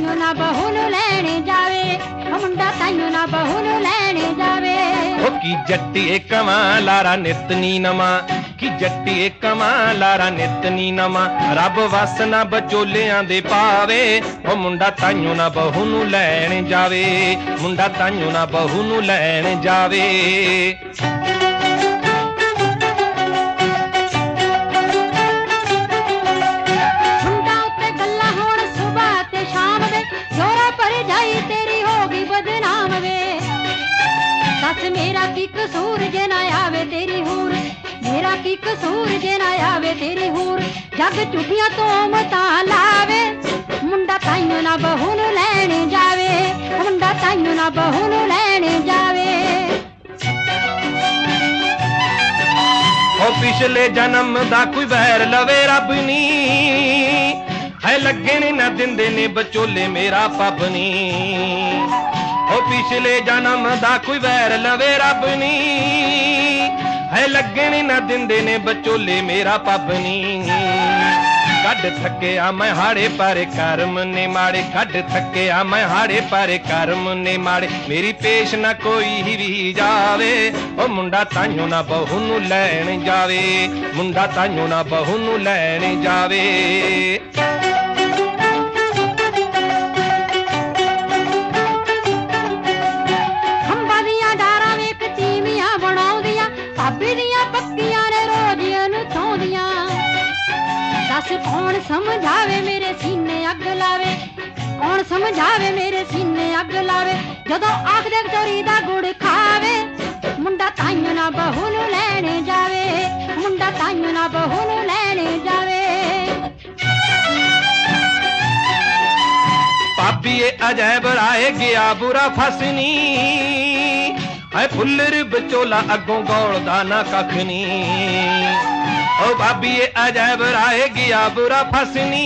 ਤਾਈਓ ਨਾ ਬਹੂ ਨੂੰ ਲੈਣੇ ਜਾਵੇ, ਮੁੰਡਾ ਤਾਈਓ ਨਾ ਬਹੂ ਨੂੰ ਲੈਣੇ ਜਾਵੇ। ਉਹ ਕੀ ਜੱਟੀਏ ਕਮਾਂ ਲਾਰਾ ਨਿਤ ਨੀ ਨਵਾਂ, ਕੀ ਜੱਟੀਏ ਕਮਾਂ ਲਾਰਾ ਨਿਤ ਨੀ ਨਵਾਂ, ਰੱਬ ਵਸ ਨਾ ਬਚੋਲਿਆਂ ਦੇ ਪਾਵੇ। ਉਹ ਮੁੰਡਾ ਤਾਈਓ ਨਾ ਬਹੂ ਨੂੰ ਲੈਣ ਜਾਵੇ, ਮੁੰਡਾ ਤਾਈਓ ਨਾ ਬਹੂ ਨੂੰ ਲੈਣ ਜਾਵੇ। ਮੁੰਡਾ ਉੱਤੇ ਗੱਲਾਂ ਹੋਣ ਸੁਬਾਹ ਤੇ ਸ਼ਾਮ ਵੇ, ਜੋਰਾ ਪਰ ਜਾਈ ਤੇਰੀ ਹੋ ਗਈ ਬਦਨਾਮ ਵੇ। ਦੱਸ ਮੇਰਾ ਕੀ ਕਸੂਰ ਜੇ ਨਾ ਆਵੇ ਤੇਰੀ ਹੂਰ, ਮੇਰਾ ਕੀ ਕਸੂਰ ਜੇ ਨਾ ਆਵੇ ਤੇਰੀ ਹੂਰ। ਜੱਗ ਝੂਠੀਆਂ ਤੋਮਤਾਂ ਲਾਵੇ, ਮੁੰਡਾ ਤਾਈਓ ਨਾ ਬਹੂ ਨੂੰ ਲੈਣ ਜਾਵੇ, ਮੁੰਡਾ ਤਾਈਓ ਨਾ ਬਹੂ ਨੂੰ ਲੈਣ ਜਾਵੇ। ਉਹ ਪਿਛਲੇ ਜਨਮ ਦਾ ਕੋਈ ਵੈਰ ਲਵੇ ਰੱਬ ਨੀ, ਹੈ ਲੱਗਣ ਨਾ ਦਿੰਦੇ ਨੇ ਬਚੋਲੇ ਮੇਰਾ ਪੱਬ ਨੀ। ਉਹ ਪਿਛਲੇ ਜਨਮ ਦਾ ਕੋਈ ਵੈਰ ਲਵੇ ਰੱਬ ਨੀ, ਹੈ ਲੱਗਣ ਨਾ ਦਿੰਦੇ ਨੇ ਬਚੋਲੇ ਮੇਰਾ ਪੱਬ ਨੀ। ਕੱਢ ਥੱਕਿਆ ਮੈਂ ਹਾੜੇ ਪਰ ਕਰਮ ਨੇ ਮਾੜੇ, ਕੱਢ ਥੱਕਿਆ ਮੈਂ ਹਾੜੇ ਪਰ ਕਰਮ ਨੇ ਮਾੜੇ। ਮੇਰੀ ਪੇਸ਼ ਨਾ ਕੋਈ ਵੀ ਜਾਵੇ, ਉਹ ਮੁੰਡਾ ਤਾਈਓ ਨਾ ਬਹੂ ਨੂੰ ਲੈਣ ਜਾਵੇ, ਮੁੰਡਾ ਤਾਈਓ ਨਾ ਬਹੂ ਨੂੰ ਲੈਣ ਜਾਵੇ। ਖੰਭਾਂ ਦੀਆਂ ਡਾਰਾਂ ਵੇਖ ਤੀਵੀਆਂ ਬਣਾਉਂਦੀਆਂ, ਭਾਬੀ ਦੀਆਂ ਪੱਕੀਆਂ ਨੇ ਰੋਜ਼ ਇਹਨੂੰ ਥਾਉਂਦੀਆਂ। ਦੱਸ ਕੌਣ ਸਮਝਾਵੇ ਮੇਰੇ ਸੀਨੇ ਅੱਗ ਲਾਵੇ, ਕੌਣ ਸਮਝਾਵੇ ਮੇਰੇ ਸੀਨੇ ਅੱਗ ਲਾਵੇ। ਜਦੋਂ ਆਖਦੇ ਚੋਰੀ ਦਾ ਗੁੜ ਖਾਵੇ, ਮੁੰਡਾ ਤਾਈਓ ਨਾ ਬਹੂ ਨੂੰ ਲੈਣ ਜਾਵੇ, ਮੁੰਡਾ ਤਾਈਓ ਨਾ ਬਹੂ ਨੂੰ ਲੈਣ ਜਾਵੇ। ਭਾਬੀਏ ਅਜੈਬ ਰਾਏ ਗਿਆ ਬੁਰਾ ਫਸਨੀ, ਹੈ ਫੁੱਲਰ ਬਚੋਲਾ ਅੱਗੋਂ ਗੌਲਦਾ ਨਾ ਕੱਖ ਨੀ। ਉਹ ਭਾਬੀਏ ਅਜੈਬ ਰਾਏ ਗਿਆ ਬੁਰਾ ਫਸਨੀ,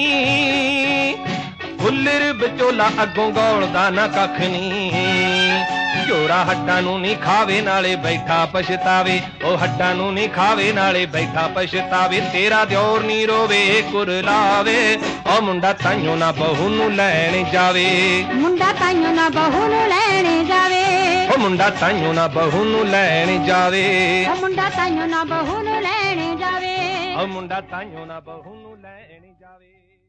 ਫੁੱਲਰ ਬਚੋਲਾ ਅੱਗੋਂ ਗੌਲਦਾ ਨਾ ਕੱਖ ਨੀ। ਝੋਰਾ ਹੱਡਾਂ ਨੂੰ ਨਹੀਂ ਖਾਵੇ ਨਾਲੇ ਬੈਠਾ ਪਛਤਾਵੇ, ਉਹ ਹੱਡਾਂ ਨੂੰ ਨਹੀਂ ਖਾਵੇ ਨਾਲੇ ਬੈਠਾ ਪਛਤਾਵੇ। ਤੇਰਾ ਦਿਓਰ ਨੀ ਰੋਵੇ ਕੁਰਲਾਵੇ, ਉਹ ਮੁੰਡਾ ਤਾਈਓ ਨਾ ਬਹੂ ਨੂੰ ਲੈਣ ਜਾਵੇ, ਮੁੰਡਾ ਤਾਈਓ ਨਾ ਬਹੂ ਨੂੰ ਲੈਣ ਜਾਵੇ। ਉਹ ਮੁੰਡਾ ਤਾਈਓ ਨਾ ਬਹੂ ਨੂੰ ਲੈਣ ਜਾਵੇ, ਉਹ ਮੁੰਡਾ ਤਾਈਓ ਨਾ ਬਹੂ ਨੂੰ ਲੈਣ ਜਾਵੇ। ਉਹ ਮੁੰਡਾ ਤਾਈਓ ਨਾ ਬਹੂ ਨੂੰ ਲੈਣ ਜਾਵੇ।